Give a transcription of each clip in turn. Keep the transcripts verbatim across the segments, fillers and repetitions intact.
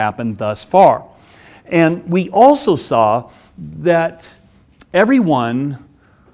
happened thus far. And we also saw that everyone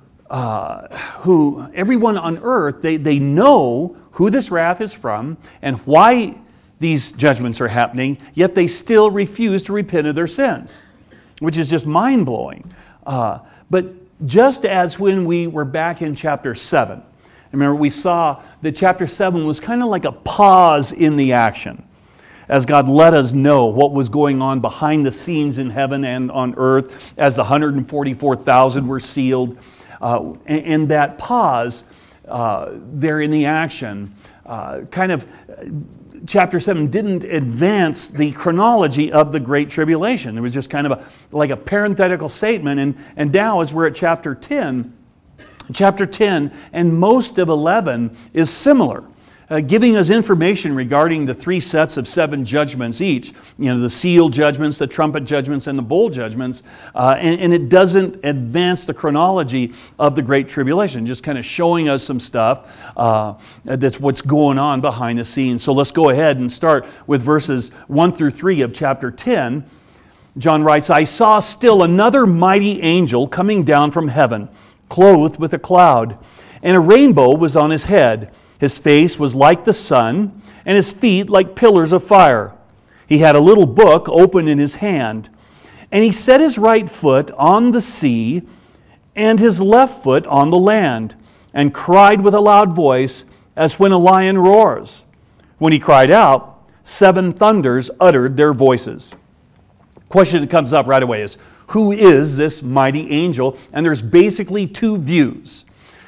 uh, who, everyone on earth, they, they know who this wrath is from and why these judgments are happening, yet they still refuse to repent of their sins, which is just mind-blowing. Uh, but just as when we were back in chapter seven, remember we saw that chapter seven was kind of like a pause in the action, as God let us know what was going on behind the scenes in heaven and on earth, as the one hundred forty-four thousand were sealed. Uh, and, and that pause uh, there in the action, uh, kind of, uh, chapter seven didn't advance the chronology of the Great Tribulation. It was just kind of a, like a parenthetical statement. And, and now as we're at chapter ten, chapter ten and most of eleven is similar. Uh, giving us information regarding the three sets of seven judgments each. You know, the seal judgments, the trumpet judgments, and the bowl judgments. Uh, and, and it doesn't advance the chronology of the Great Tribulation, just kind of showing us some stuff uh, that's what's going on behind the scenes. So let's go ahead and start with verses one through three of chapter ten. John writes, "I saw still another mighty angel coming down from heaven, clothed with a cloud, and a rainbow was on his head. His face was like the sun, and his feet like pillars of fire. He had a little book open in his hand, and he set his right foot on the sea and his left foot on the land, and cried with a loud voice as when a lion roars. When he cried out, seven thunders uttered their voices." Question that comes up right away is, who is this mighty angel? And there's basically two views.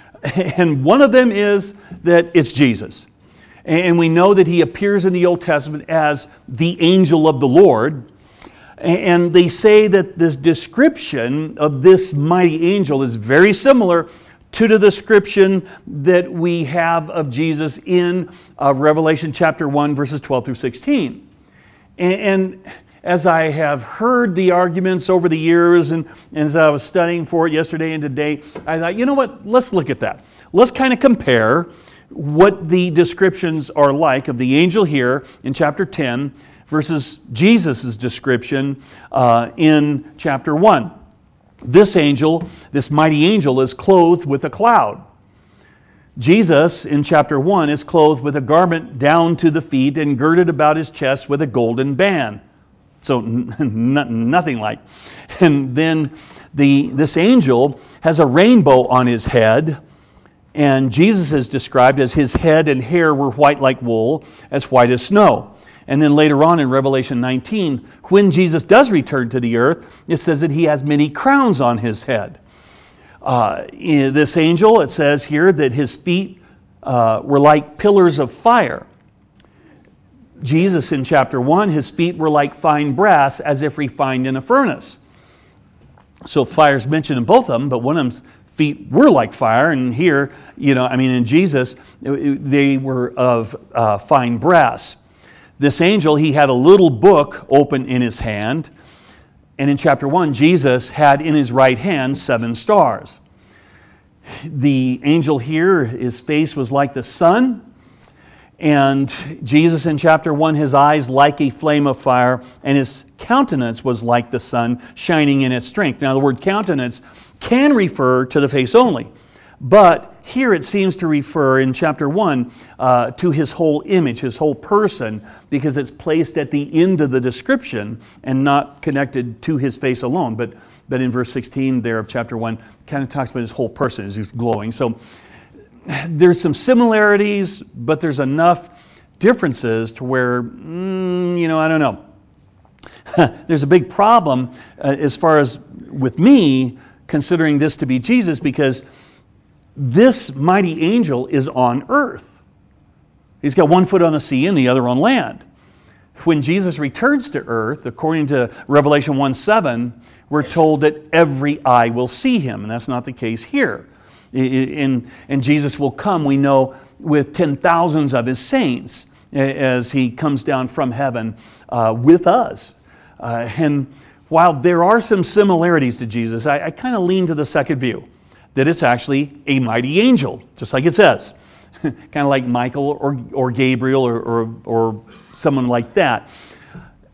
And one of them is that it's Jesus. And we know that he appears in the Old Testament as the angel of the Lord. And they say that this description of this mighty angel is very similar to the description that we have of Jesus in uh, Revelation chapter one, verses twelve through sixteen. And, and as I have heard the arguments over the years, and, and as I was studying for it yesterday and today, I thought, you know what, let's look at that. Let's kind of compare what the descriptions are like of the angel here in chapter ten versus Jesus' description uh, in chapter one. This angel, this mighty angel, is clothed with a cloud. Jesus, in chapter one, is clothed with a garment down to the feet and girded about his chest with a golden band. So n- n- nothing like. And then the this angel has a rainbow on his head, and Jesus is described as his head and hair were white like wool, as white as snow. And then later on in Revelation nineteen, when Jesus does return to the earth, it says that he has many crowns on his head. Uh, in this angel, it says here that his feet uh, were like pillars of fire. Jesus in chapter one, his feet were like fine brass, as if refined in a furnace. So fire's mentioned in both of them, but one of them's feet were like fire, and here, you know, I mean, in Jesus, they were of uh, fine brass. This angel, he had a little book open in his hand, and in chapter one, Jesus had in his right hand seven stars. The angel here, his face was like the sun, and Jesus in chapter one, his eyes like a flame of fire, and his countenance was like the sun, shining in its strength. Now, the word countenance can refer to the face only, but here it seems to refer in chapter one uh, to his whole image, his whole person, because it's placed at the end of the description and not connected to his face alone. But, but in verse sixteen there of chapter one, kind of talks about his whole person as he's glowing. So there's some similarities, but there's enough differences to where, mm, you know, I don't know. There's a big problem uh, as far as with me considering this to be Jesus, because this mighty angel is on earth. He's got one foot on the sea and the other on land. When Jesus returns to earth, according to Revelation one seven, we're told that every eye will see him, and that's not the case here. In, and Jesus will come, we know, with ten thousands of his saints as he comes down from heaven uh, with us. Uh, and while there are some similarities to Jesus, I, I kind of lean to the second view, that it's actually a mighty angel, just like it says. Kind of like Michael or, or Gabriel or, or, or someone like that.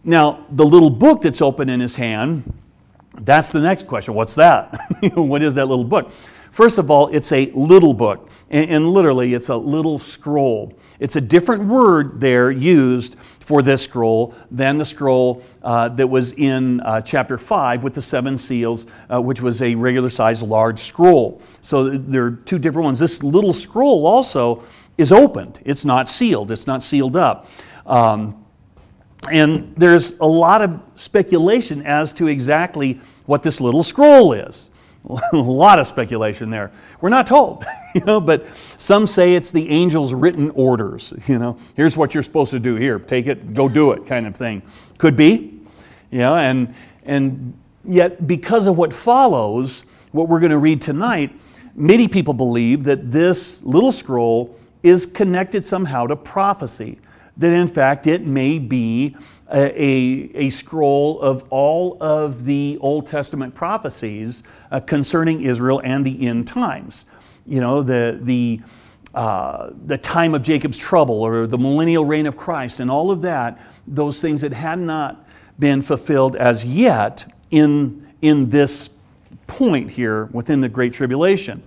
Now, the little book that's open in his hand, that's the next question. What's that? What is that little book? First of all, it's a little book, and, and literally it's a little scroll. It's a different word there used for this scroll than the scroll uh, that was in uh, chapter five with the seven seals, uh, which was a regular-sized large scroll. So there are two different ones. This little scroll also is opened. It's not sealed. It's not sealed up. Um, and there's a lot of speculation as to exactly what this little scroll is. A lot of speculation there. We're not told, you know, but some say it's the angel's written orders, you know. Here's what you're supposed to do. Here, take it, go do it, kind of thing. Could be, you know, and and yet because of what follows, what we're going to read tonight, many people believe that this little scroll is connected somehow to prophecy. That in fact it may be a, a, a scroll of all of the Old Testament prophecies uh, concerning Israel and the end times. You know, the the uh, the time of Jacob's trouble, or the millennial reign of Christ, and all of that, those things that had not been fulfilled as yet in in this point here within the Great Tribulation.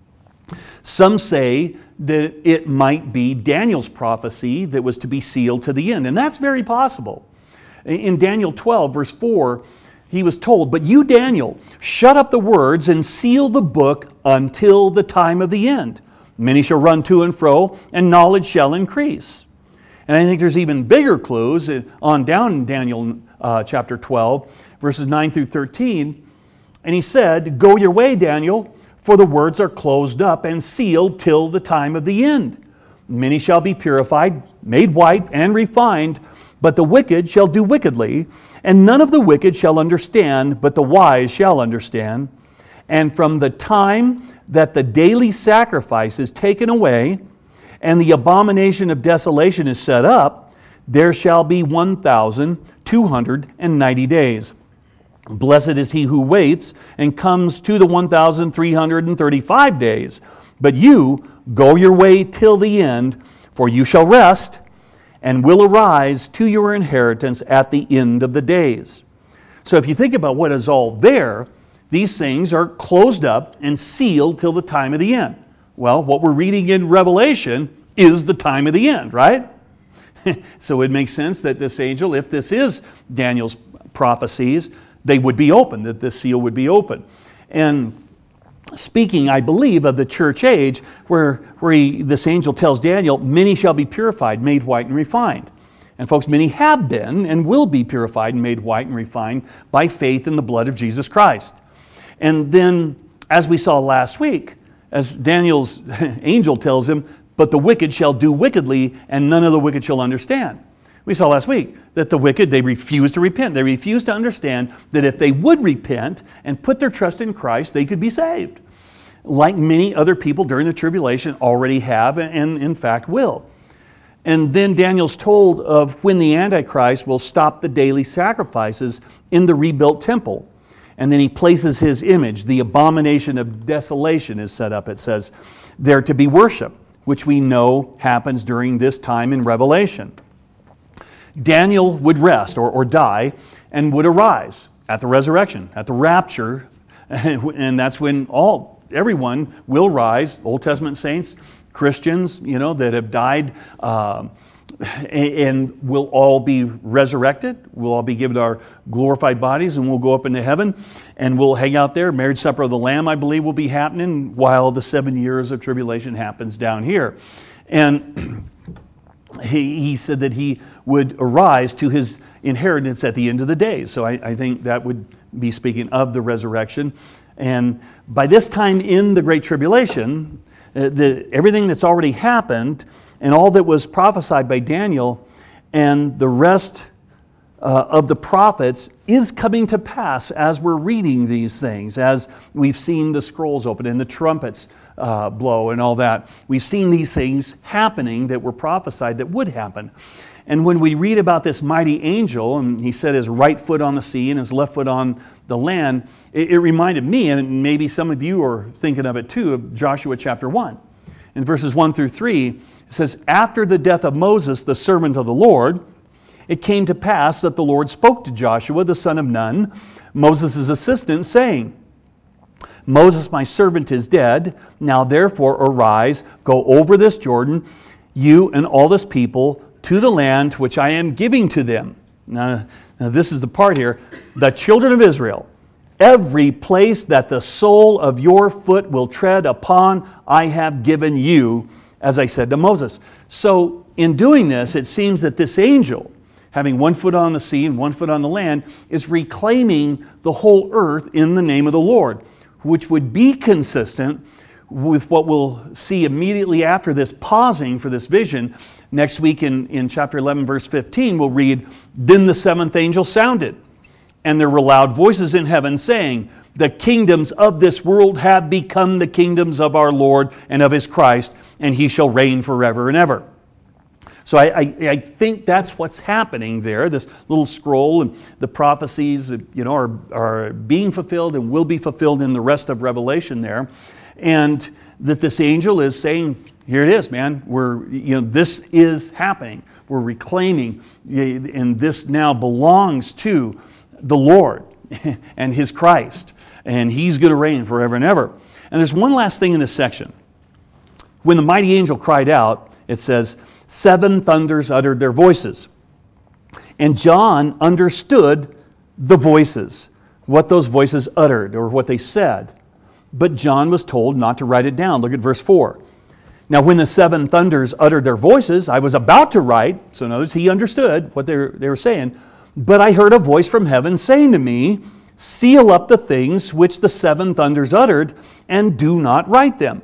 Some say that it might be Daniel's prophecy that was to be sealed to the end. And that's very possible. In Daniel twelve, verse four, he was told, "But you, Daniel, shut up the words and seal the book until the time of the end. Many shall run to and fro, and knowledge shall increase." And I think there's even bigger clues on down in Daniel uh, chapter twelve, verses nine through thirteen. And he said, "Go your way, Daniel, for the words are closed up and sealed till the time of the end. Many shall be purified, made white, and refined, but the wicked shall do wickedly, and none of the wicked shall understand, but the wise shall understand. And from the time that the daily sacrifice is taken away, and the abomination of desolation is set up, there shall be one thousand two hundred ninety days. Blessed is he who waits and comes to the one thousand three hundred thirty-five days. But you go your way till the end, for you shall rest, and will arise to your inheritance at the end of the days." So if you think about what is all there, these things are closed up and sealed till the time of the end. Well, what we're reading in Revelation is the time of the end, right? So it makes sense that this angel, if this is Daniel's prophecies, they would be open, that the seal would be open. And speaking, I believe, of the church age, where, where he, this angel tells Daniel, "Many shall be purified, made white, and refined." And folks, many have been and will be purified and made white and refined by faith in the blood of Jesus Christ. And then, as we saw last week, as Daniel's angel tells him, "But the wicked shall do wickedly, and none of the wicked shall understand." We saw last week that the wicked, they refuse to repent. They refuse to understand that if they would repent and put their trust in Christ, they could be saved. Like many other people during the tribulation already have and in fact will. And then Daniel's told of when the Antichrist will stop the daily sacrifices in the rebuilt temple. And then he places his image, the abomination of desolation is set up, it says, there to be worshiped, which we know happens during this time in Revelation. Daniel would rest or, or die and would arise at the resurrection, at the rapture, and that's when all everyone will rise, Old Testament saints, Christians, you know, that have died, uh, and will all be resurrected. We'll all be given our glorified bodies, and we'll go up into heaven, and we'll hang out there. Marriage supper of the Lamb, I believe, will be happening while the seven years of tribulation happens down here. And he, he said that he would arise to his inheritance at the end of the days. So I, I think that would be speaking of the resurrection. And by this time in the Great Tribulation, uh, the, everything that's already happened and all that was prophesied by Daniel and the rest uh, of the prophets is coming to pass as we're reading these things, as we've seen the scrolls open and the trumpets uh, blow and all that. We've seen these things happening that were prophesied that would happen. And when we read about this mighty angel, and he set his right foot on the sea and his left foot on the land, it, it reminded me, and maybe some of you are thinking of it too, of Joshua chapter one. In verses one through three, it says, "After the death of Moses, the servant of the Lord, it came to pass that the Lord spoke to Joshua, the son of Nun, Moses' assistant, saying, Moses, my servant, is dead. Now therefore arise, go over this Jordan, you and all this people, to the land which I am giving to them. Now, now this is the part here. The children of Israel, every place that the sole of your foot will tread upon, I have given you, as I said to Moses. So in doing this, it seems that this angel, having one foot on the sea and one foot on the land, is reclaiming the whole earth in the name of the Lord, which would be consistent with what we'll see immediately after this pausing for this vision. Next week in, in chapter eleven, verse fifteen, we'll read, Then the seventh angel sounded, and there were loud voices in heaven saying, The kingdoms of this world have become the kingdoms of our Lord and of His Christ, and He shall reign forever and ever. So I, I, I think that's what's happening there. This little scroll and the prophecies, you know, are, are being fulfilled and will be fulfilled in the rest of Revelation there. And that this angel is saying, here it is, man. We're, you know, this is happening. We're reclaiming, and this now belongs to the Lord and His Christ. And He's going to reign forever and ever. And there's one last thing in this section. When the mighty angel cried out, it says, seven thunders uttered their voices. And John understood the voices, what those voices uttered or what they said. But John was told not to write it down. Look at verse four. Now when the seven thunders uttered their voices, I was about to write. So notice he understood what they were, they were saying. But I heard a voice from heaven saying to me, seal up the things which the seven thunders uttered, and do not write them.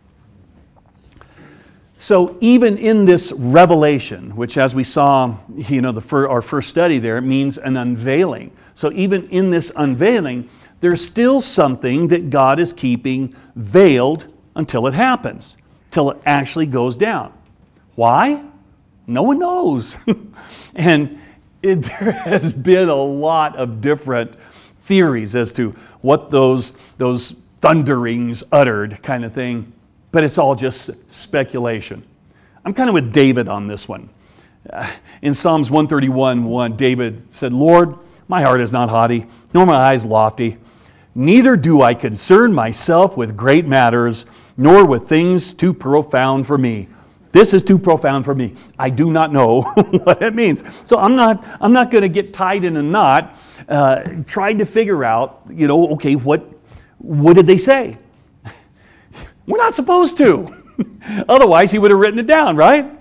So even in this revelation, which as we saw, you know, the fir- our first study there, it means an unveiling. So even in this unveiling, there's still something that God is keeping veiled until it happens, till it actually goes down. Why? No one knows. And it, there has been a lot of different theories as to what those, those thunderings uttered kind of thing. But it's all just speculation. I'm kind of with David on this one. Uh, in Psalms one thirty-one, one, David said, Lord, my heart is not haughty, nor my eyes lofty. Neither do I concern myself with great matters, nor with things too profound for me. This is too profound for me. I do not know what it means. So I'm not, I'm not going to get tied in a knot uh, trying to figure out, you know, okay, what, what did they say? We're not supposed to. Otherwise, he would have written it down, right?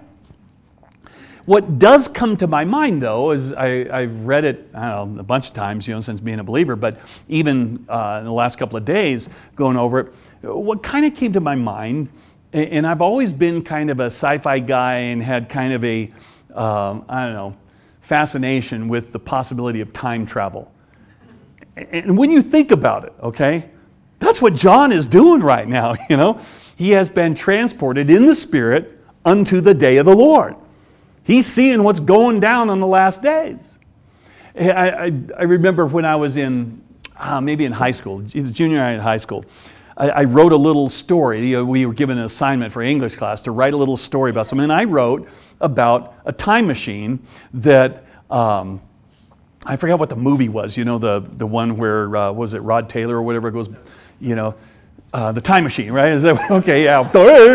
What does come to my mind, though, is I, I've read it I don't know, a bunch of times, you know, since being a believer, but even uh, in the last couple of days going over it, what kind of came to my mind, and I've always been kind of a sci-fi guy and had kind of a, um, I don't know, fascination with the possibility of time travel. And when you think about it, okay, that's what John is doing right now, you know. He has been transported in the Spirit unto the day of the Lord. He's seeing what's going down on the last days. I, I, I remember when I was in, uh, maybe in high school, junior high and high school, I, I wrote a little story. You know, we were given an assignment for English class to write a little story about something. And I wrote about a time machine that... Um, I forgot what the movie was, you know, the, the one where, uh, was it Rod Taylor or whatever goes, you know, uh, the Time Machine, right? Is that, okay, yeah.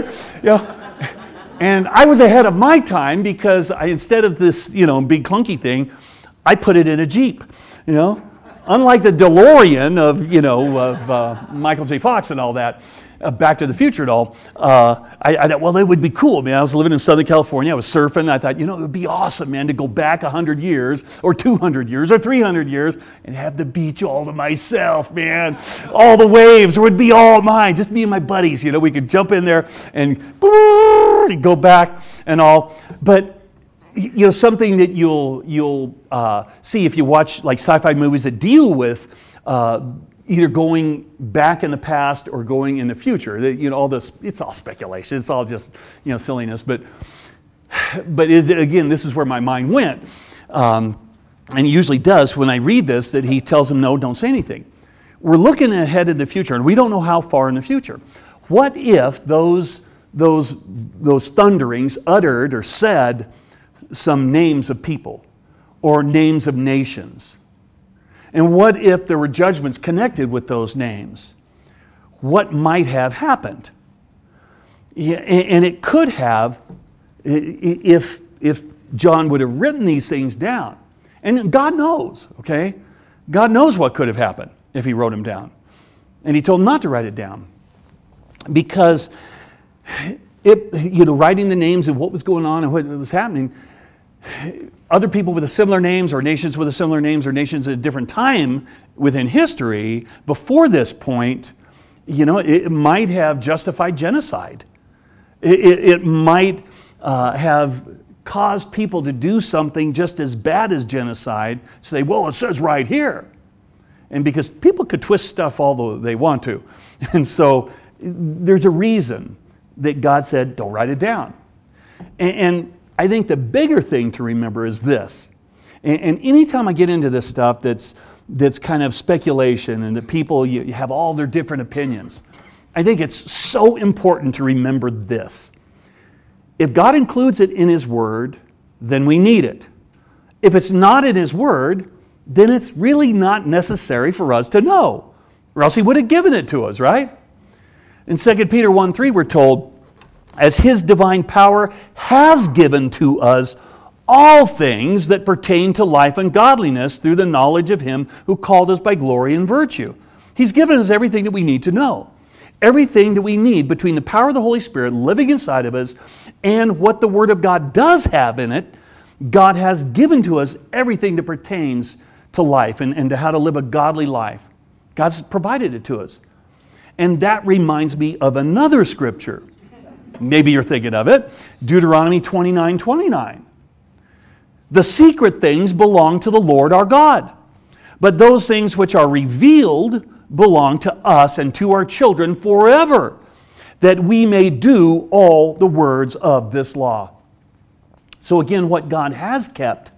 yeah. And I was ahead of my time because I, instead of this, you know, big clunky thing, I put it in a Jeep, you know. Unlike the DeLorean of, you know, of uh, Michael J. Fox and all that, uh, Back to the Future and all, uh, I, I thought, well, it would be cool, man. I was living in Southern California. I was surfing. I thought, you know, it would be awesome, man, to go back one hundred years or two hundred years or three hundred years and have the beach all to myself, man. All the waves would be all mine. Just me and my buddies, you know. We could jump in there and go back and all. But you know, something that you'll you'll uh, see if you watch like sci-fi movies that deal with uh, either going back in the past or going in the future. You know, all this, it's all speculation. It's all just, you know, silliness. But but is, again, this is where my mind went, um, and he usually does when I read this. That he tells them, no, don't say anything. We're looking ahead in the future, and we don't know how far in the future. What if those those those thunderings uttered or said some names of people, or names of nations? And what if there were judgments connected with those names? What might have happened? Yeah, and it could have if, if John would have written these things down. And God knows, okay? God knows what could have happened if he wrote them down. And he told him not to write it down. Because it, you know, writing the names of what was going on and what was happening, other people with a similar names or nations with a similar names or nations at a different time within history, before this point, you know, it might have justified genocide. It, it, it might uh, have caused people to do something just as bad as genocide, say, well, it says right here. And because people could twist stuff all they want to. And so there's a reason that God said, don't write it down. And, and I think the bigger thing to remember is this. And, and anytime I get into this stuff that's that's kind of speculation and that people you, you have all their different opinions, I think it's so important to remember this. If God includes it in His Word, then we need it. If it's not in His Word, then it's really not necessary for us to know. Or else He would have given it to us, right? In Second Peter one three, we're told, as His divine power has given to us all things that pertain to life and godliness through the knowledge of Him who called us by glory and virtue. He's given us everything that we need to know. Everything that we need between the power of the Holy Spirit living inside of us and what the Word of God does have in it. God has given to us everything that pertains to life and, and to how to live a godly life. God's provided it to us. And that reminds me of another scripture. Maybe you're thinking of it. Deuteronomy twenty-nine twenty-nine. The secret things belong to the Lord our God, but those things which are revealed belong to us and to our children forever, that we may do all the words of this law. So again, what God has kept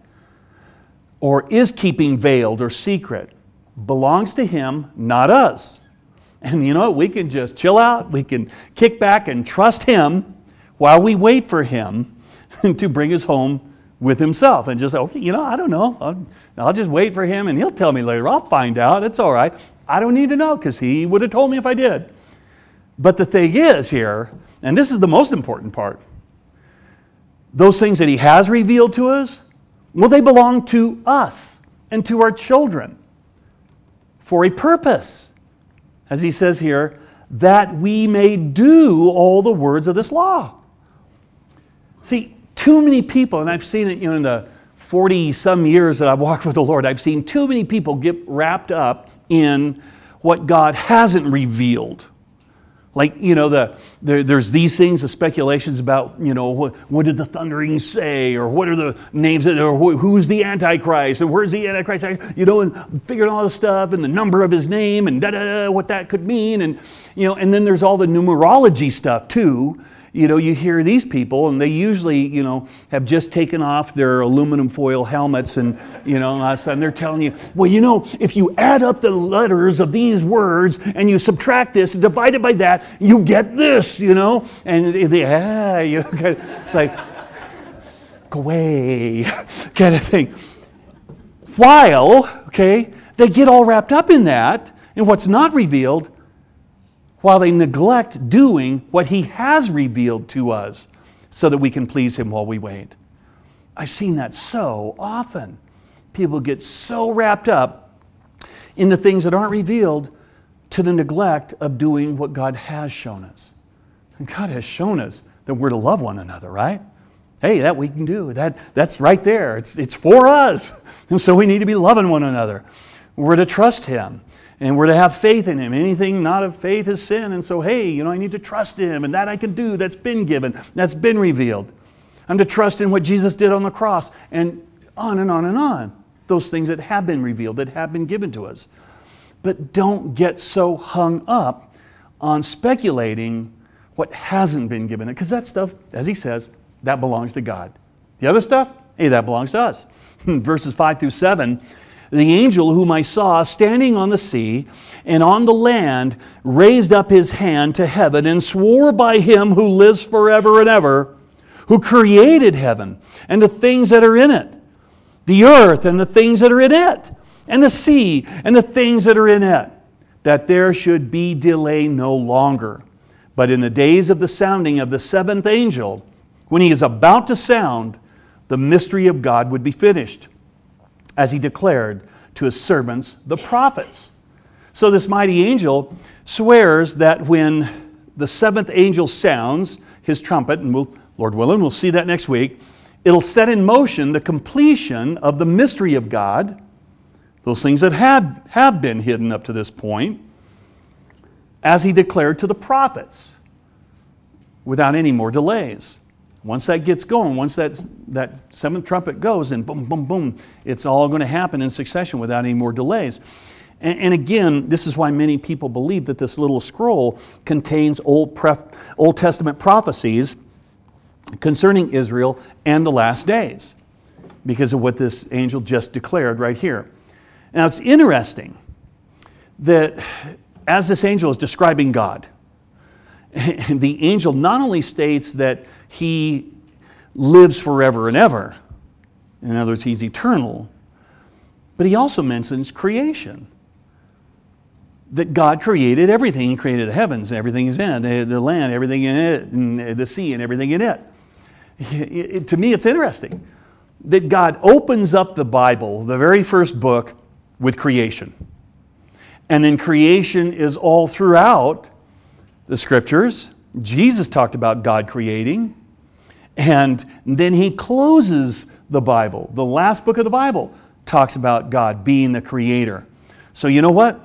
or is keeping veiled or secret belongs to Him, not us. And you know what? We can just chill out. We can kick back and trust Him while we wait for Him to bring us home with Himself. And just say, okay, you know, I don't know. I'll, I'll just wait for Him and He'll tell me later. I'll find out. It's all right. I don't need to know because He would have told me if I did. But the thing is here, and this is the most important part, those things that He has revealed to us, well, they belong to us and to our children for a purpose. As He says here, that we may do all the words of this law. See, too many people, and I've seen it, you know, in the forty-some years that I've walked with the Lord, I've seen too many people get wrapped up in what God hasn't revealed. Like, you know, the, the there's these things, the speculations about, you know, what, what did the thunderings say, or what are the names, of, or who, who's the Antichrist, and where's the Antichrist, you know, and figuring all this stuff, and the number of his name, and da da da, what that could mean, and you know, and then there's all the numerology stuff too. You know, you hear these people, and they usually, you know, have just taken off their aluminum foil helmets, and, you know, and all of a sudden they're telling you, well, you know, if you add up the letters of these words, and you subtract this, and divide it by that, you get this, you know? And they, ah, you know, it's like, go away, kind of thing. While, okay, they get all wrapped up in that, and what's not revealed, while they neglect doing what He has revealed to us so that we can please Him while we wait. I've seen that so often. People get so wrapped up in the things that aren't revealed to the neglect of doing what God has shown us. And God has shown us that we're to love one another, right? Hey, that we can do. That that's right there. It's it's for us. And so we need to be loving one another. We're to trust Him. And we're to have faith in Him. Anything not of faith is sin. And so, hey, you know, I need to trust Him. And that I can do. That's been given. That's been revealed. I'm to trust in what Jesus did on the cross. And on and on and on. Those things that have been revealed, that have been given to us. But don't get so hung up on speculating what hasn't been given. Because that stuff, as he says, that belongs to God. The other stuff, hey, that belongs to us. Verses five through seven. The angel whom I saw standing on the sea and on the land raised up his hand to heaven and swore by Him who lives forever and ever, who created heaven and the things that are in it, the earth and the things that are in it, and the sea and the things that are in it, that there should be delay no longer. But in the days of the sounding of the seventh angel, when he is about to sound, the mystery of God would be finished, as he declared to his servants, the prophets. So this mighty angel swears that when the seventh angel sounds his trumpet, and we'll, Lord willing, we'll see that next week, it'll set in motion the completion of the mystery of God, those things that had have been hidden up to this point, as he declared to the prophets, without any more delays. Once that gets going, once that, that seventh trumpet goes, and boom, boom, boom, it's all going to happen in succession without any more delays. And, and again, this is why many people believe that this little scroll contains Old, Pref- Old Testament prophecies concerning Israel and the last days, because of what this angel just declared right here. Now, it's interesting that as this angel is describing God, the angel not only states that he lives forever and ever, in other words, he's eternal, but he also mentions creation. That God created everything. He created the heavens, everything is in it, the land, everything in it, and the sea, and everything in it. It, it. To me, it's interesting that God opens up the Bible, the very first book, with creation. And then creation is all throughout the Scriptures. Jesus talked about God creating. And then he closes the Bible. The last book of the Bible talks about God being the creator. So you know what?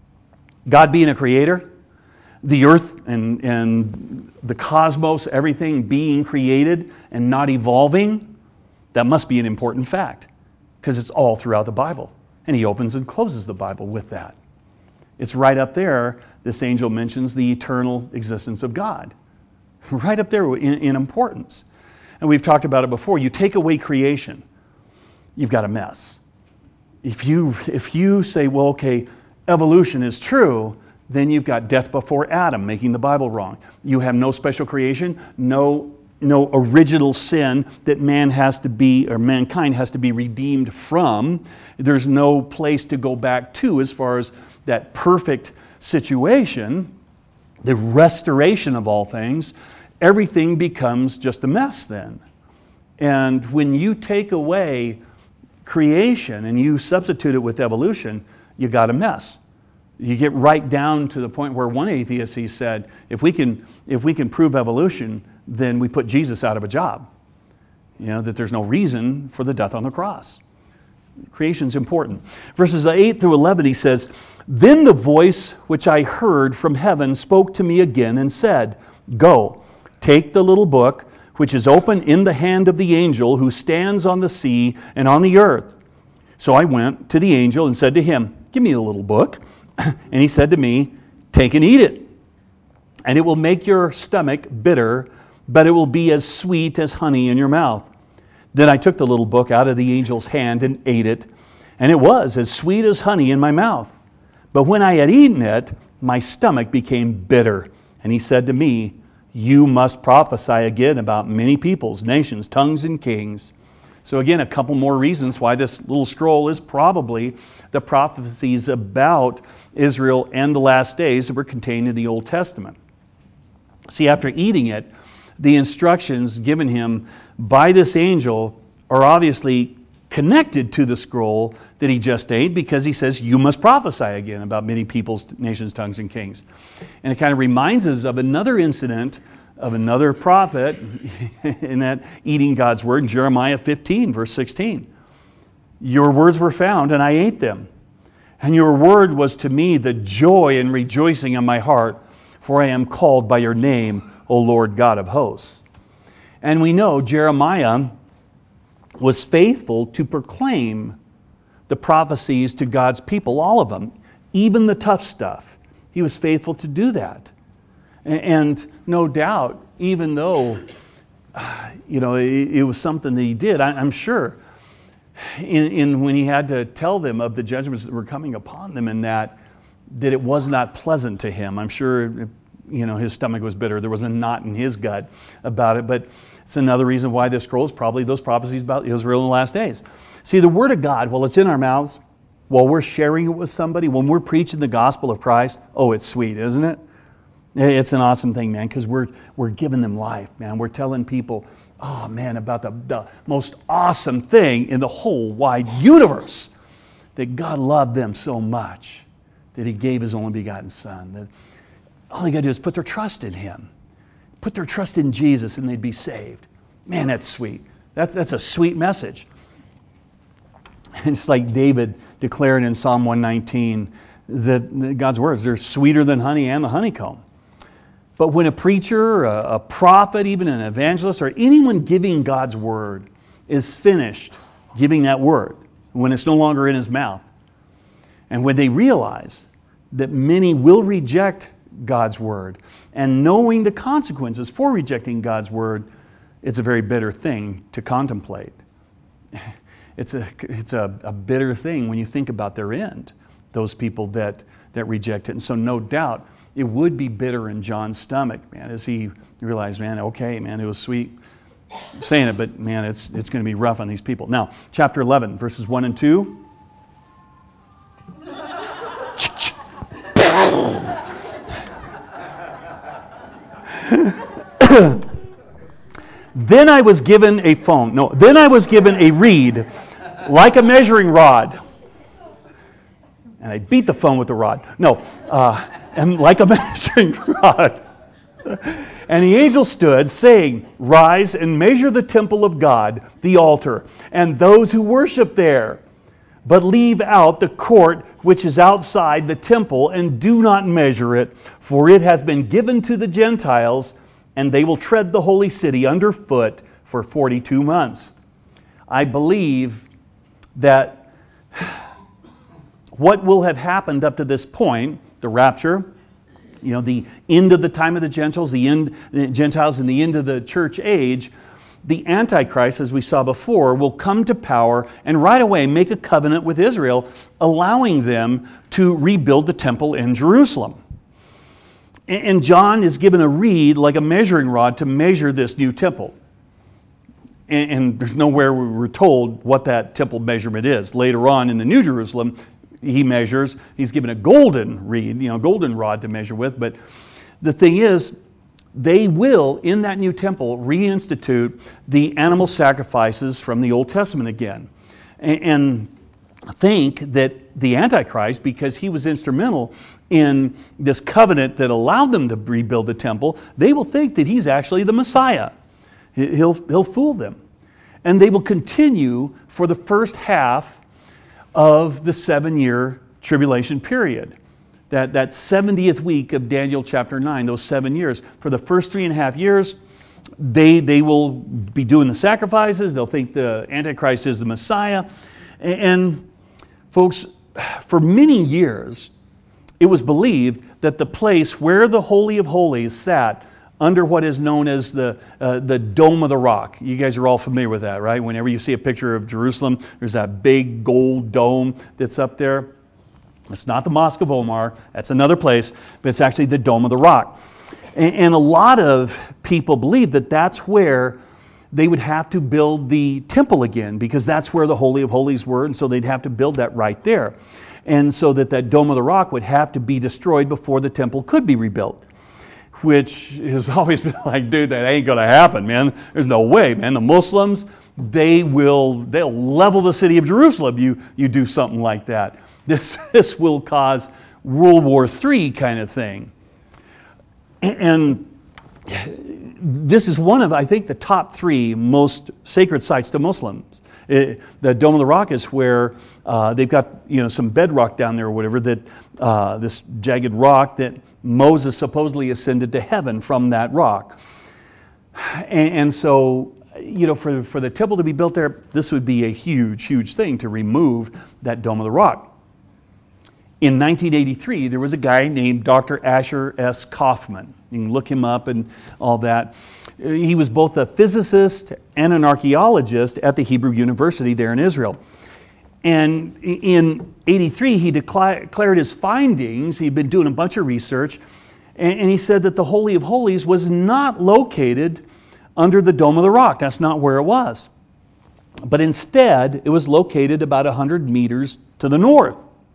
God being a creator, the earth and, and the cosmos, everything being created and not evolving, that must be an important fact, because it's all throughout the Bible. And he opens and closes the Bible with that. It's right up there. This angel mentions the eternal existence of God. Right up there in, in importance. And we've talked about it before. You take away creation, you've got a mess. If you, if you say, well, okay, evolution is true, then you've got death before Adam, making the Bible wrong. You have no special creation, no, no original sin that man has to be, or mankind has to be redeemed from. There's no place to go back to as far as that perfect situation, the restoration of all things. Everything becomes just a mess then. And when you take away creation and you substitute it with evolution, you got a mess. You get right down to the point where one atheist, he said, if we can if we can prove evolution, then we put Jesus out of a job. You know, that there's no reason for the death on the cross. Creation's important. Verses eight through eleven, he says, Then the voice which I heard from heaven spoke to me again and said, Go, take the little book which is open in the hand of the angel who stands on the sea and on the earth. So I went to the angel and said to him, Give me the little book. And he said to me, Take and eat it. And it will make your stomach bitter, but it will be as sweet as honey in your mouth. Then I took the little book out of the angel's hand and ate it. And it was as sweet as honey in my mouth. But when I had eaten it, my stomach became bitter. And he said to me, You must prophesy again about many peoples, nations, tongues, and kings. So again, a couple more reasons why this little scroll is probably the prophecies about Israel and the last days that were contained in the Old Testament. See, after eating it, the instructions given him by this angel are obviously connected to the scroll that he just ate, because he says, you must prophesy again about many peoples, nations, tongues, and kings. And it kind of reminds us of another incident of another prophet in that eating God's word in Jeremiah fifteen, verse sixteen. Your words were found, and I ate them. And your word was to me the joy and rejoicing in my heart, for I am called by your name, O Lord God of hosts. And we know Jeremiah was faithful to proclaim the prophecies to God's people, all of them, even the tough stuff. He was faithful to do that. And no doubt, even though, you know, it, it was something that he did, I, I'm sure, in, in when he had to tell them of the judgments that were coming upon them, and that, that it was not pleasant to him. I'm sure, you know, his stomach was bitter. There was a knot in his gut about it. But it's another reason why this scroll is probably those prophecies about Israel in the last days. See, the Word of God, while it's in our mouths, while we're sharing it with somebody, when we're preaching the gospel of Christ, oh, it's sweet, isn't it? It's an awesome thing, man, because we're we're giving them life, man. We're telling people, oh, man, about the, the most awesome thing in the whole wide universe, that God loved them so much that He gave His only begotten Son. That all you got to do is put their trust in Him. Put their trust in Jesus and they'd be saved. Man, that's sweet. That's, that's a sweet message. It's like David declaring in Psalm one nineteen that God's words, they're sweeter than honey and the honeycomb. But when a preacher, a, a prophet, even an evangelist, or anyone giving God's word is finished giving that word, when it's no longer in his mouth, and when they realize that many will reject God's word, and knowing the consequences for rejecting God's word, it's a very bitter thing to contemplate. It's a it's a, a bitter thing when you think about their end, those people that, that reject it. And so no doubt it would be bitter in John's stomach, man, as he realized, man, okay, man, it was sweet saying it, but man, it's it's going to be rough on these people. Now, chapter eleven, verses one and two. Then I was given a phone. No, then I was given a reed like a measuring rod. And I beat the phone with the rod. No, uh, and like a measuring rod. And the angel stood, saying, "Rise and measure the temple of God, the altar, and those who worship there. But leave out the court which is outside the temple, and do not measure it, for it has been given to the Gentiles, and they will tread the holy city underfoot for forty-two months." I believe that what will have happened up to this point, the rapture, you know, the end of the time of the Gentiles, the end the Gentiles and the end of the church age, the Antichrist, as we saw before, will come to power and right away make a covenant with Israel, allowing them to rebuild the temple in Jerusalem. And John is given a reed like a measuring rod to measure this new temple. And there's nowhere we were told what that temple measurement is. Later on in the New Jerusalem, he measures, he's given a golden reed, you know, golden rod to measure with. But the thing is, they will, in that new temple, reinstitute the animal sacrifices from the Old Testament again. And think that the Antichrist, because he was instrumental in this covenant that allowed them to rebuild the temple, they will think that he's actually the Messiah. He'll, he'll fool them. And they will continue for the first half of the seven-year tribulation period. That, that seventieth week of Daniel chapter nine, those seven years. For the first three and a half years, they, they will be doing the sacrifices. They'll think the Antichrist is the Messiah. And, and folks, for many years, it was believed that the place where the Holy of Holies sat under what is known as the uh, the Dome of the Rock. You guys are all familiar with that, right? Whenever you see a picture of Jerusalem, there's that big gold dome that's up there. It's not the Mosque of Omar. That's another place, but it's actually the Dome of the Rock. And, and a lot of people believe that that's where they would have to build the temple again, because that's where the Holy of Holies were, and so they'd have to build that right there. And so that that Dome of the Rock would have to be destroyed before the temple could be rebuilt. Which has always been like, dude, that ain't going to happen, man. There's no way, man. The Muslims, they will, they'll level the city of Jerusalem. You you do something like that. This this will cause World War Three kind of thing. And this is one of, I think, the top three most sacred sites to Muslims. It, the Dome of the Rock is where uh, they've got, you know, some bedrock down there or whatever, that uh, this jagged rock that Moses supposedly ascended to heaven from that rock. And, and so, you know, for, for the temple to be built there, this would be a huge, huge thing to remove that Dome of the Rock. In nineteen eighty-three, there was a guy named Doctor Asher S. Kaufman. You can look him up and all that. He was both a physicist and an archaeologist at the Hebrew University there in Israel. And in eighty-three, he declared his findings. He'd been doing a bunch of research, and he said that the Holy of Holies was not located under the Dome of the Rock. That's not where it was. But instead, it was located about one hundred meters to the north.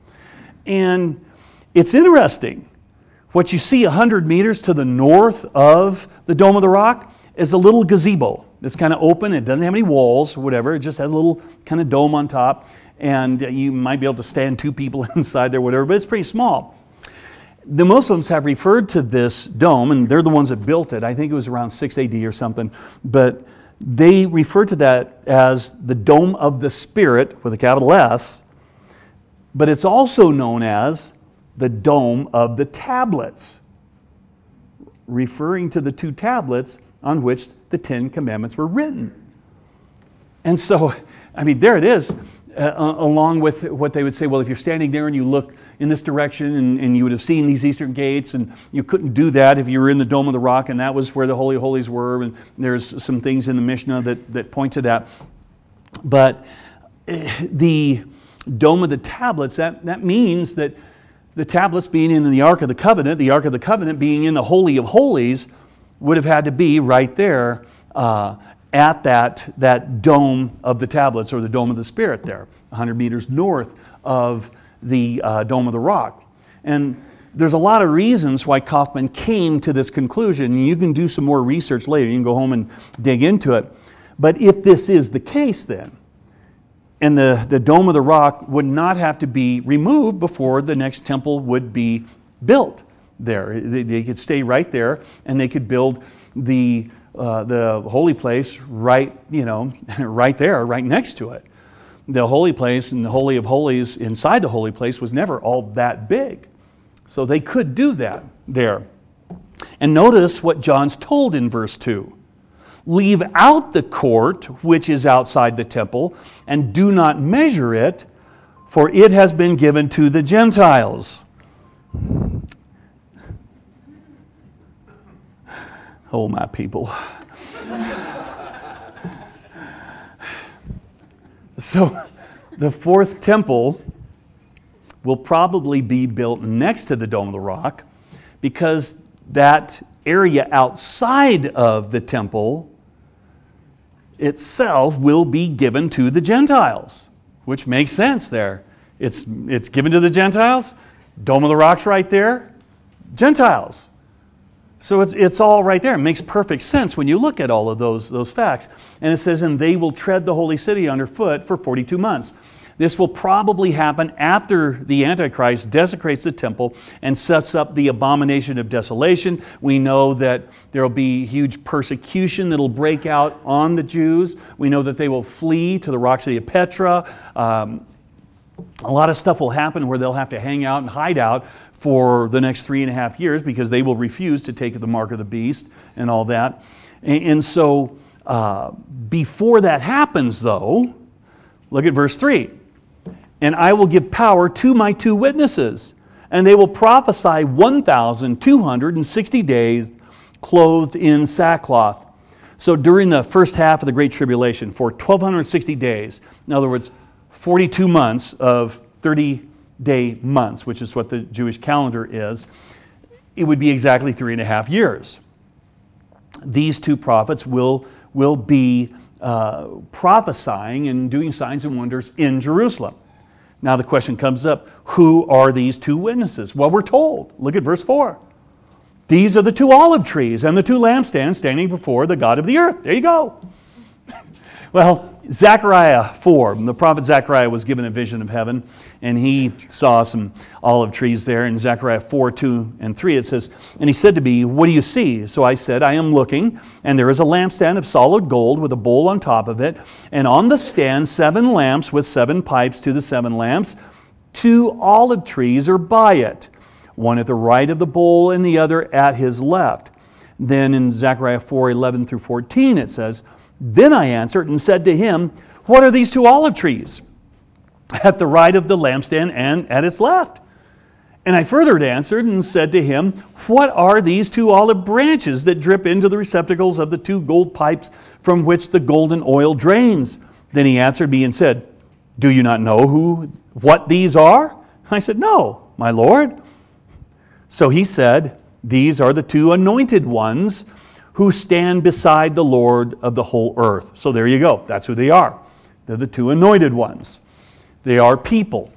And it's interesting. What you see one hundred meters to the north of the Dome of the Rock is a little gazebo. It's kind of open. It doesn't have any walls or whatever. It just has a little kind of dome on top. And you might be able to stand two people inside there, whatever, but it's pretty small. The Muslims have referred to this dome, and they're the ones that built it. I think it was around six A D or something. But they refer to that as the Dome of the Spirit with a capital S. But it's also known as the Dome of the Tablets, referring to the two tablets on which the Ten Commandments were written. And so, I mean, there it is, uh, along with what they would say, well, if you're standing there and you look in this direction and, and you would have seen these eastern gates, and you couldn't do that if you were in the Dome of the Rock, and that was where the Holy of Holies were, and there's some things in the Mishnah that, that point to that. But the Dome of the Tablets, that, that means that the tablets being in the Ark of the Covenant, the Ark of the Covenant being in the Holy of Holies, would have had to be right there uh, at that, that Dome of the Tablets, or the Dome of the Spirit there, one hundred meters north of the uh, Dome of the Rock. And there's a lot of reasons why Kaufman came to this conclusion. You can do some more research later. You can go home and dig into it. But if this is the case then, and the, the Dome of the Rock would not have to be removed before the next temple would be built there. They, they could stay right there, and they could build the uh, the holy place right, you know, right there, right next to it. The holy place and the Holy of Holies inside the holy place was never all that big. So they could do that there. And notice what John's told in verse two. Leave out the court which is outside the temple, and do not measure it, for it has been given to the Gentiles. Oh, my people. So, the fourth temple will probably be built next to the Dome of the Rock, because that area outside of the temple itself will be given to the Gentiles, which makes sense there. It's it's given to the Gentiles. Dome of the Rock's right there. Gentiles. So it's it's all right there. It makes perfect sense when you look at all of those those facts. And it says, and they will tread the holy city underfoot for forty-two months. This will probably happen after the Antichrist desecrates the temple and sets up the abomination of desolation. We know that there will be huge persecution that will break out on the Jews. We know that they will flee to the rock city of Petra. Um, a lot of stuff will happen where they'll have to hang out and hide out for the next three and a half years because they will refuse to take the mark of the beast and all that. And, and so uh, before that happens, though, look at verse three. And I will give power to my two witnesses, and they will prophesy one thousand two hundred sixty days clothed in sackcloth. So during the first half of the Great Tribulation, for one thousand two hundred sixty days, in other words, forty-two months of thirty-day months, which is what the Jewish calendar is, it would be exactly three and a half years. These two prophets will, will be uh, prophesying and doing signs and wonders in Jerusalem. Now the question comes up, who are these two witnesses? Well, we're told. Look at verse four. These are the two olive trees and the two lampstands standing before the God of the earth. There you go. Well, Zechariah four, the prophet Zechariah was given a vision of heaven, and he saw some olive trees there. In Zechariah four, two, and three, it says, and he said to me, what do you see? So I said, I am looking, and there is a lampstand of solid gold with a bowl on top of it, and on the stand seven lamps with seven pipes to the seven lamps. Two olive trees are by it, one at the right of the bowl and the other at his left. Then in Zechariah four, eleven through fourteen, it says, then I answered and said to him, what are these two olive trees? At the right of the lampstand and at its left. And I further answered and said to him, what are these two olive branches that drip into the receptacles of the two gold pipes from which the golden oil drains? Then he answered me and said, do you not know who, what these are? I said, no, my Lord. So he said, these are the two anointed ones who stand beside the Lord of the whole earth. So there you go. That's who they are. They're the two anointed ones. They are people.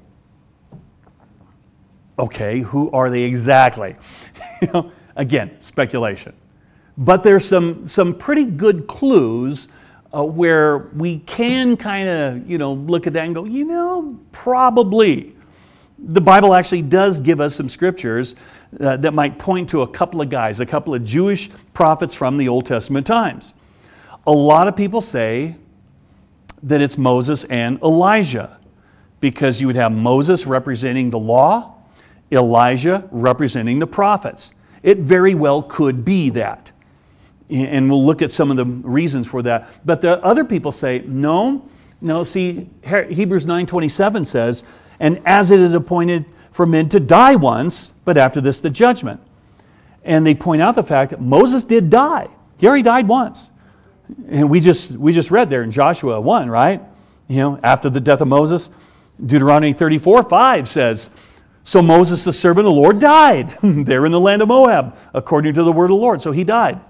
Okay, who are they exactly? You know, again, speculation. But there's some some pretty good clues uh, where we can kind of, you know, look at that and go, you know, probably. The Bible actually does give us some scriptures uh, that might point to a couple of guys, a couple of Jewish prophets from the Old Testament times. A lot of people say that it's Moses and Elijah, because you would have Moses representing the law, Elijah representing the prophets. It very well could be that. And we'll look at some of the reasons for that. But the other people say, no, no, see, Hebrews nine twenty-seven says, and as it is appointed for men to die once, but after this the judgment. And they point out the fact that Moses did die. He already died once. And we just we just read there in Joshua one, right? You know, after the death of Moses, Deuteronomy thirty-four five says, so Moses, the servant of the Lord, died there in the land of Moab, according to the word of the Lord. So he died.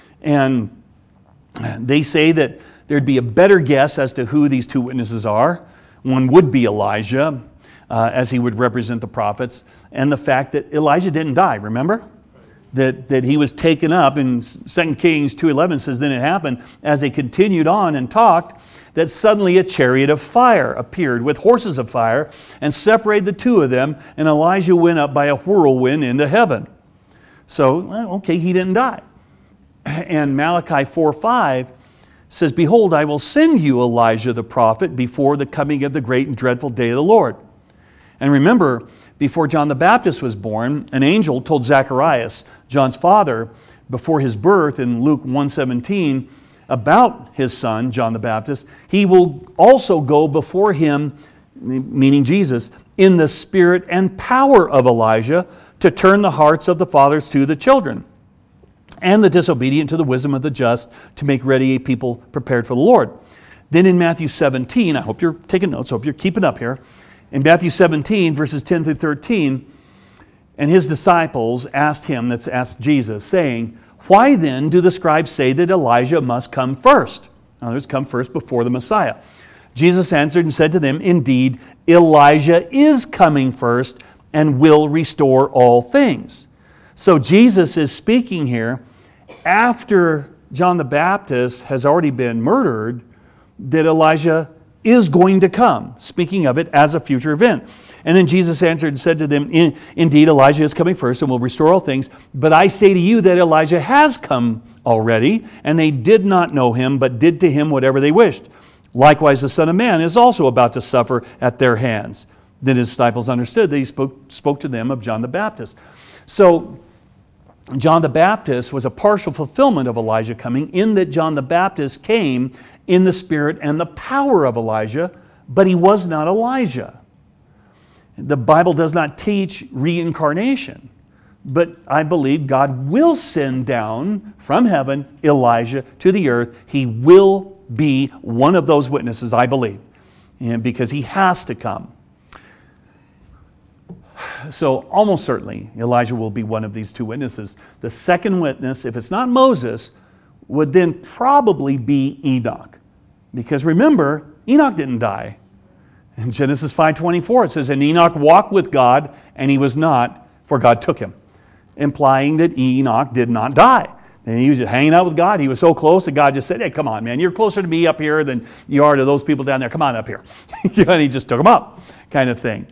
And they say that there'd be a better guess as to who these two witnesses are. One would be Elijah, uh, as he would represent the prophets, and the fact that Elijah didn't die, remember? That that he was taken up, in Second Kings two eleven says, then it happened, as they continued on and talked, that suddenly a chariot of fire appeared with horses of fire and separated the two of them, and Elijah went up by a whirlwind into heaven. So, well, okay, he didn't die. And Malachi four five says, behold, I will send you Elijah the prophet before the coming of the great and dreadful day of the Lord. And remember, before John the Baptist was born, an angel told Zacharias, John's father, before his birth in Luke one seventeen, about his son, John the Baptist, he will also go before him, meaning Jesus, in the spirit and power of Elijah, to turn the hearts of the fathers to the children, and the disobedient to the wisdom of the just, to make ready a people prepared for the Lord. Then in Matthew seventeen, I hope you're taking notes, I hope you're keeping up here. In Matthew seventeen, verses ten through thirteen, and his disciples asked him, that's asked Jesus, saying, why then do the scribes say that Elijah must come first? In other words, come first before the Messiah. Jesus answered and said to them, indeed, Elijah is coming first and will restore all things. So Jesus is speaking here after John the Baptist has already been murdered, that Elijah is going to come, speaking of it as a future event. And then Jesus answered and said to them, indeed, Elijah is coming first and will restore all things. But I say to you that Elijah has come already, and they did not know him, but did to him whatever they wished. Likewise, the Son of Man is also about to suffer at their hands. Then his disciples understood that he spoke, spoke to them of John the Baptist. So, John the Baptist was a partial fulfillment of Elijah coming, in that John the Baptist came in the spirit and the power of Elijah, but he was not Elijah. The Bible does not teach reincarnation, but I believe God will send down from heaven Elijah to the earth. He will be one of those witnesses, I believe, and because he has to come. So almost certainly Elijah will be one of these two witnesses. The second witness, if it's not Moses, would then probably be Enoch. Because remember, Enoch didn't die. In Genesis five twenty-four it says, and Enoch walked with God, and he was not, for God took him. Implying that Enoch did not die. And he was just hanging out with God. He was so close that God just said, hey, come on, man. You're closer to me up here than you are to those people down there. Come on up here. And he just took him up, kind of thing.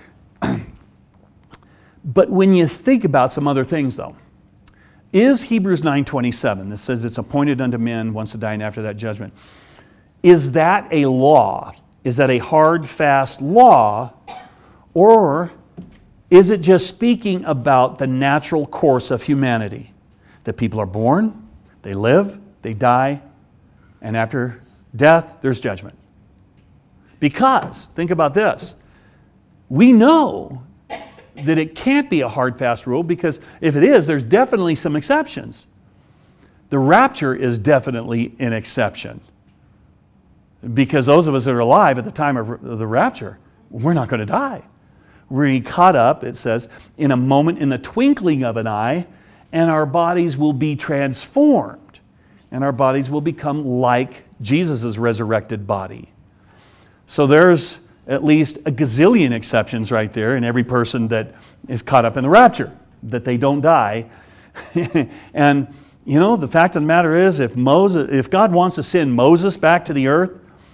But when you think about some other things, though, is Hebrews nine twenty-seven, that says it's appointed unto men once to die and after that judgment, is that a law? Is that a hard, fast law? Or is it just speaking about the natural course of humanity? That people are born, they live, they die, and after death, there's judgment. Because, think about this, we know that it can't be a hard, fast rule, because if it is, there's definitely some exceptions. The rapture is definitely an exception. Because those of us that are alive at the time of the rapture, we're not going to die. We're going to be caught up, it says, in a moment, in the twinkling of an eye, and our bodies will be transformed. And our bodies will become like Jesus' resurrected body. So there's at least a gazillion exceptions right there in every person that is caught up in the rapture, that they don't die. And, you know, the fact of the matter is, if Moses, if God wants to send Moses back to the earth,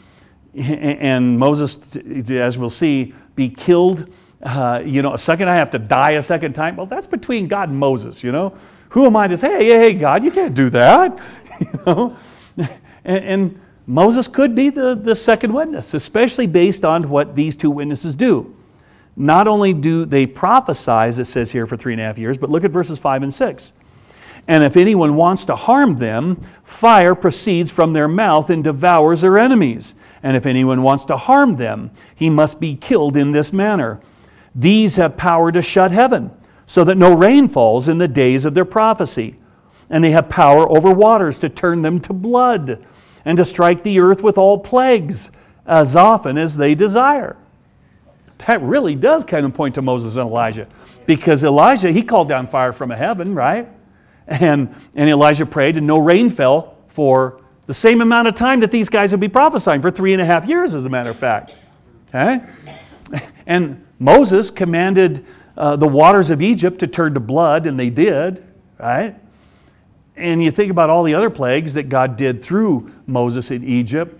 and Moses, as we'll see, be killed, uh, you know, a second I have to die a second time, well, that's between God and Moses, you know. Who am I to say, hey, hey, God, you can't do that, you know. And, and Moses could be the, the second witness, especially based on what these two witnesses do. Not only do they prophesy, as it says here, for three and a half years, but look at verses five and six. And if anyone wants to harm them, fire proceeds from their mouth and devours their enemies. And if anyone wants to harm them, he must be killed in this manner. These have power to shut heaven, so that no rain falls in the days of their prophecy. And they have power over waters to turn them to blood, and to strike the earth with all plagues, as often as they desire. That really does kind of point to Moses and Elijah. Because Elijah, he called down fire from heaven, right? And, and Elijah prayed, and no rain fell for the same amount of time that these guys would be prophesying, for three and a half years, as a matter of fact. Okay? And Moses commanded uh, the waters of Egypt to turn to blood, and they did, right? And you think about all the other plagues that God did through Moses in Egypt.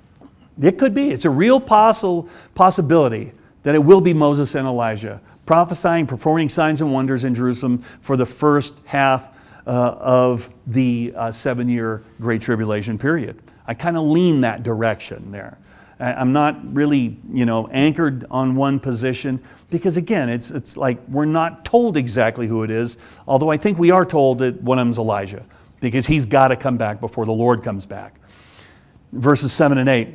It could be. It's a real possi- possibility that it will be Moses and Elijah prophesying, performing signs and wonders in Jerusalem for the first half uh, of the uh, seven-year Great Tribulation period. I kind of lean that direction there. I, I'm not really, you know, anchored on one position because, again, it's it's like we're not told exactly who it is, although I think we are told that one of them is Elijah because he's got to come back before the Lord comes back. Verses seven and eight.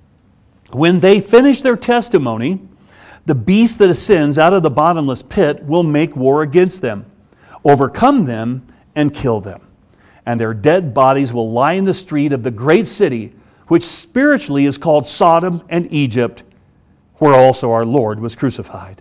When they finish their testimony, the beast that ascends out of the bottomless pit will make war against them, overcome them, and kill them. And their dead bodies will lie in the street of the great city, which spiritually is called Sodom and Egypt, where also our Lord was crucified.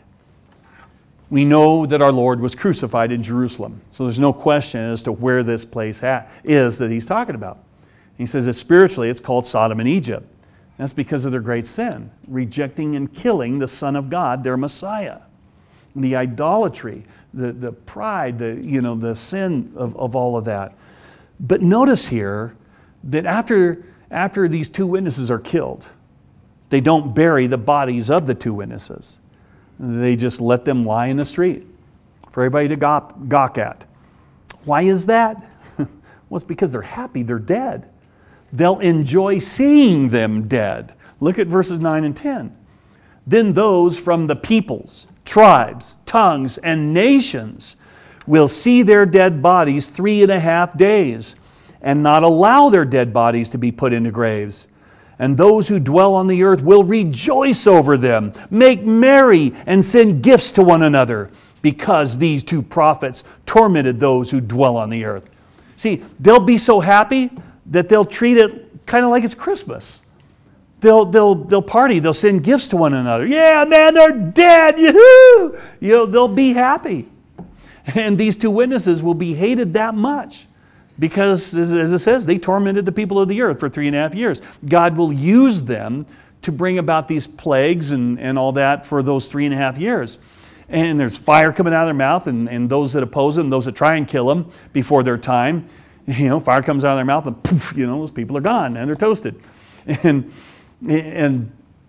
We know that our Lord was crucified in Jerusalem, so there's no question as to where this place ha- is that he's talking about. He says that spiritually it's called Sodom and Egypt. That's because of their great sin, rejecting and killing the Son of God, their Messiah. The idolatry, the, the pride, the, you know, the sin of, of all of that. But notice here that after, after these two witnesses are killed, they don't bury the bodies of the two witnesses. They just let them lie in the street for everybody to gawk, gawk at. Why is that? Well, it's because they're happy they're dead. They'll enjoy seeing them dead. Look at verses nine and ten. Then those from the peoples, tribes, tongues, and nations will see their dead bodies three and a half days, and not allow their dead bodies to be put into graves. And those who dwell on the earth will rejoice over them, make merry, and send gifts to one another, because these two prophets tormented those who dwell on the earth. See, they'll be so happy that they'll treat it kind of like it's Christmas. They'll they'll they'll party. They'll send gifts to one another. Yeah, man, they're dead. Yoo-hoo! You know, they'll be happy. And these two witnesses will be hated that much because, as, as it says, they tormented the people of the earth for three and a half years. God will use them to bring about these plagues and, and all that for those three and a half years. And there's fire coming out of their mouth, and, and those that oppose them, those that try and kill them before their time, you know, fire comes out of their mouth and poof, you know, those people are gone and they're toasted. And and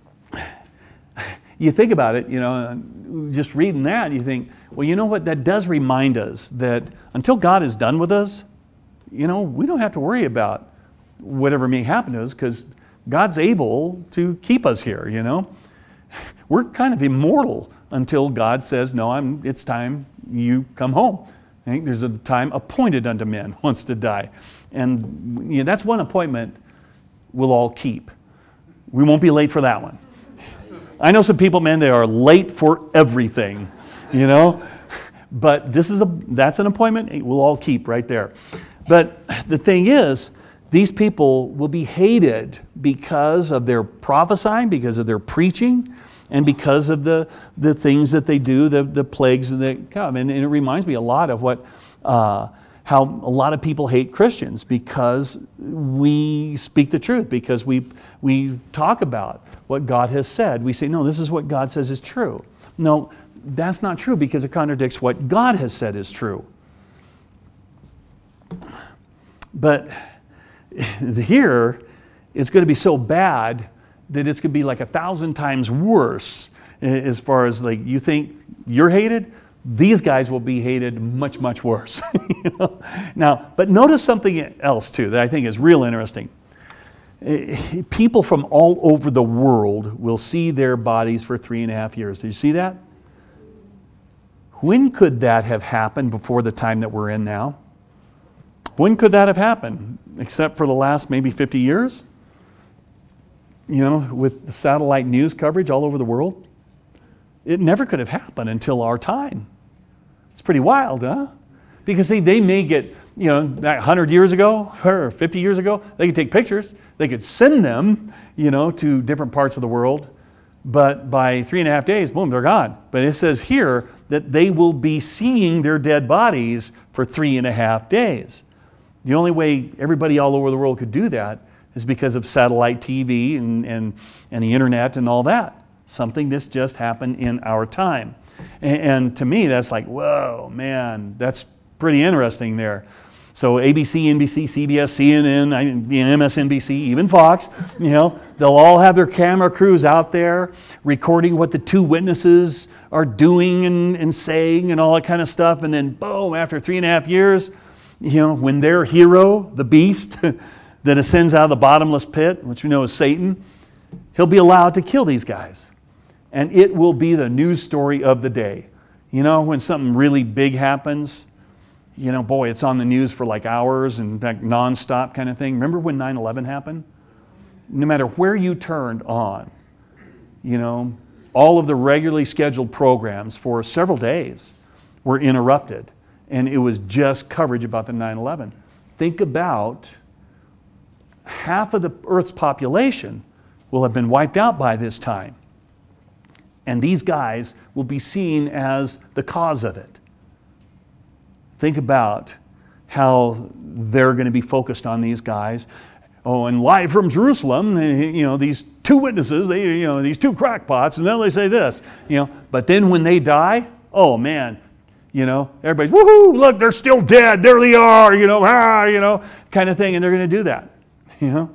you think about it, you know, just reading that, you think, well, you know what, that does remind us that until God is done with us, you know, we don't have to worry about whatever may happen to us because God's able to keep us here, you know. We're kind of immortal until God says, no, I'm, it's time you come home. I think there's a time appointed unto men wants to die. And you know, that's one appointment we'll all keep. We won't be late for that one. I know some people, man, they are late for everything, you know. But this is a that's an appointment we'll all keep right there. But the thing is, these people will be hated because of their prophesying, because of their preaching, and because of the, the things that they do, the, the plagues that come. And, and it reminds me a lot of what uh, how a lot of people hate Christians because we speak the truth, because we we talk about what God has said. We say, no, this is what God says is true. No, that's not true because it contradicts what God has said is true. But here, it's going to be so bad that it's going to be like a thousand times worse as far as like you think you're hated. These guys will be hated much, much worse. You know? Now, but notice something else too that I think is real interesting. People from all over the world will see their bodies for three and a half years. Do you see that? When could that have happened before the time that we're in now? When could that have happened? Except for the last maybe fifty years? You know, with satellite news coverage all over the world? It never could have happened until our time. It's pretty wild, huh? Because see, they may get, you know, that one hundred years ago or fifty years ago, they could take pictures. They could send them, you know, to different parts of the world. But by three and a half days, boom, they're gone. But it says here that they will be seeing their dead bodies for three and a half days. The only way everybody all over the world could do that is because of satellite T V and, and, and the internet and all that. Something that's just happened in our time. And, and to me, that's like, whoa, man, that's pretty interesting there. So A B C, N B C, C B S, C N N, M S N B C, even Fox, you know, they'll all have their camera crews out there recording what the two witnesses are doing and, and saying and all that kind of stuff. And then, boom, after three and a half years, you know, when their hero, the beast that ascends out of the bottomless pit, which we know is Satan, he'll be allowed to kill these guys. And it will be the news story of the day. You know, when something really big happens, you know, boy, it's on the news for like hours and like nonstop kind of thing. Remember when nine eleven happened? No matter where you turned on, you know, all of the regularly scheduled programs for several days were interrupted. And it was just coverage about the nine eleven. Think about half of the Earth's population will have been wiped out by this time. And these guys will be seen as the cause of it. Think about how they're going to be focused on these guys. Oh, and live from Jerusalem, you know, these two witnesses, they, you know, these two crackpots, and then they say this, you know. But then when they die, oh man, you know, everybody's, woohoo, look, they're still dead, there they are, you know, ah, you know, kind of thing, and they're going to do that, you know.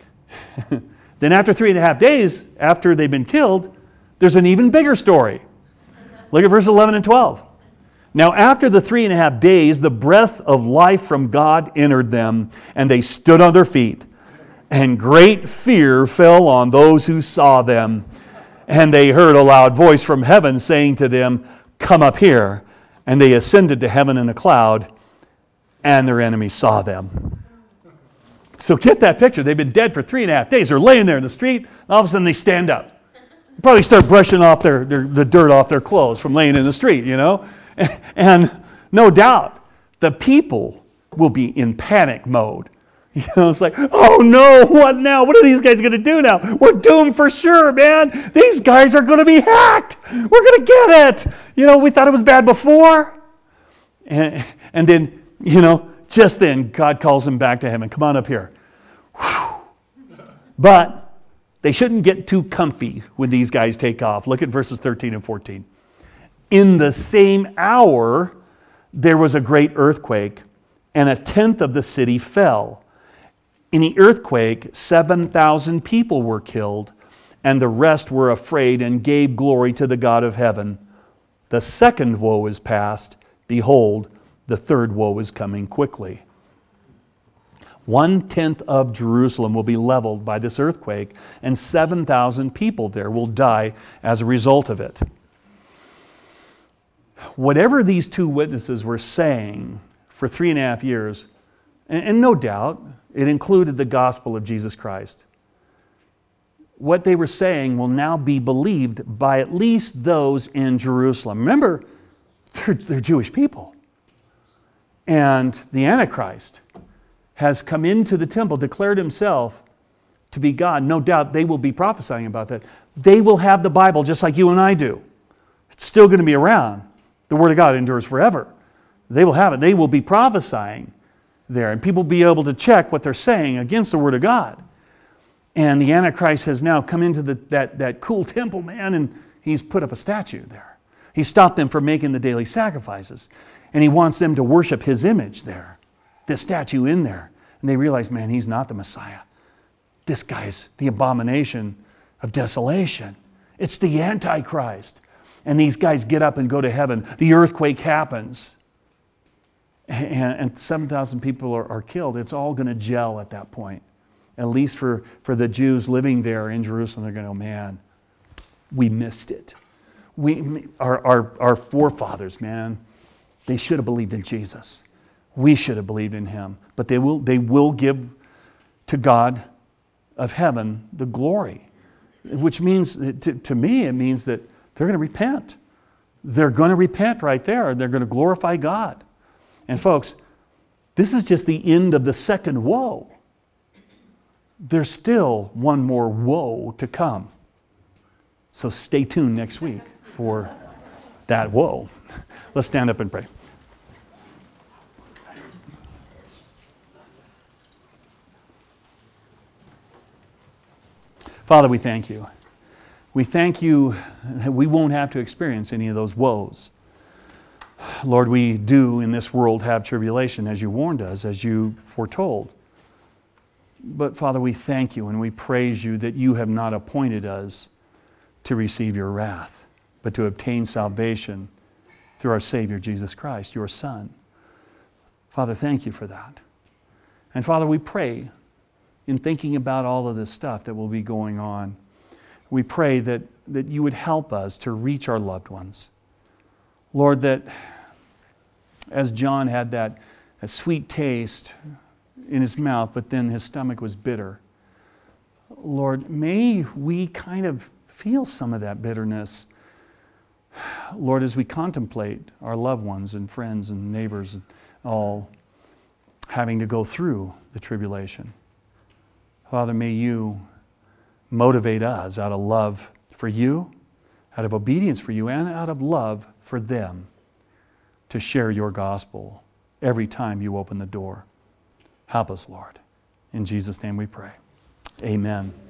Then after three and a half days, after they've been killed, there's an even bigger story. Look at verse eleven and twelve. Now after the three and a half days, the breath of life from God entered them, and they stood on their feet. And great fear fell on those who saw them. And they heard a loud voice from heaven saying to them, come up here. And they ascended to heaven in a cloud, and their enemies saw them. So get that picture. They've been dead for three and a half days. They're laying there in the street, and all of a sudden they stand up. Probably start brushing off their, their the dirt off their clothes from laying in the street, you know. And no doubt, the people will be in panic mode. You know, it's like, oh no, what now? What are these guys going to do now? We're doomed for sure, man. These guys are going to be hacked. We're going to get it. You know, we thought it was bad before. And, and then, you know, just then, God calls them back to heaven. Come on up here. Whew. But they shouldn't get too comfy when these guys take off. Look at verses thirteen and fourteen. In the same hour, there was a great earthquake, and a tenth of the city fell. In the earthquake, seven thousand people were killed, and the rest were afraid and gave glory to the God of heaven. The second woe is past. Behold, the third woe is coming quickly. One-tenth of Jerusalem will be leveled by this earthquake, and seven thousand people there will die as a result of it. Whatever these two witnesses were saying for three and a half years, and, and no doubt it included the gospel of Jesus Christ, what they were saying will now be believed by at least those in Jerusalem. Remember, they're, they're Jewish people. And the Antichrist has come into the temple, declared himself to be God. No doubt they will be prophesying about that. They will have the Bible just like you and I do. It's still going to be around. The Word of God endures forever. They will have it. They will be prophesying there, and people will be able to check what they're saying against the Word of God. And the Antichrist has now come into the, that, that cool temple, man, and he's put up a statue there. He stopped them from making the daily sacrifices. And he wants them to worship his image there, this statue in there. And they realize, man, he's not the Messiah. This guy's the abomination of desolation. It's the Antichrist. And these guys get up and go to heaven. The earthquake happens. And, and seven thousand people are, are killed. It's all going to gel at that point. At least for, for the Jews living there in Jerusalem, they're going to go, man, we missed it. We, our, our, our forefathers, man, they should have believed in Jesus. We should have believed in him. But they will, they will give to God of heaven the glory. Which means, to, to me, it means that they're going to repent. They're going to repent right there. They're going to glorify God. And folks, this is just the end of the second woe. There's still one more woe to come. So stay tuned next week for that woe. Let's stand up and pray. Father, we thank you. We thank you that we won't have to experience any of those woes. Lord, we do in this world have tribulation, as you warned us, as you foretold. But Father, we thank you and we praise you that you have not appointed us to receive your wrath, but to obtain salvation through our Savior Jesus Christ, your Son. Father, thank you for that. And Father, we pray in thinking about all of this stuff that will be going on, we pray that, that you would help us to reach our loved ones. Lord, that as John had that, that sweet taste in his mouth, but then his stomach was bitter. Lord, may we kind of feel some of that bitterness, Lord, as we contemplate our loved ones and friends and neighbors and all having to go through the tribulation. Father, may you motivate us out of love for you, out of obedience for you, and out of love for them to share your gospel every time you open the door. Help us, Lord. In Jesus' name we pray. Amen.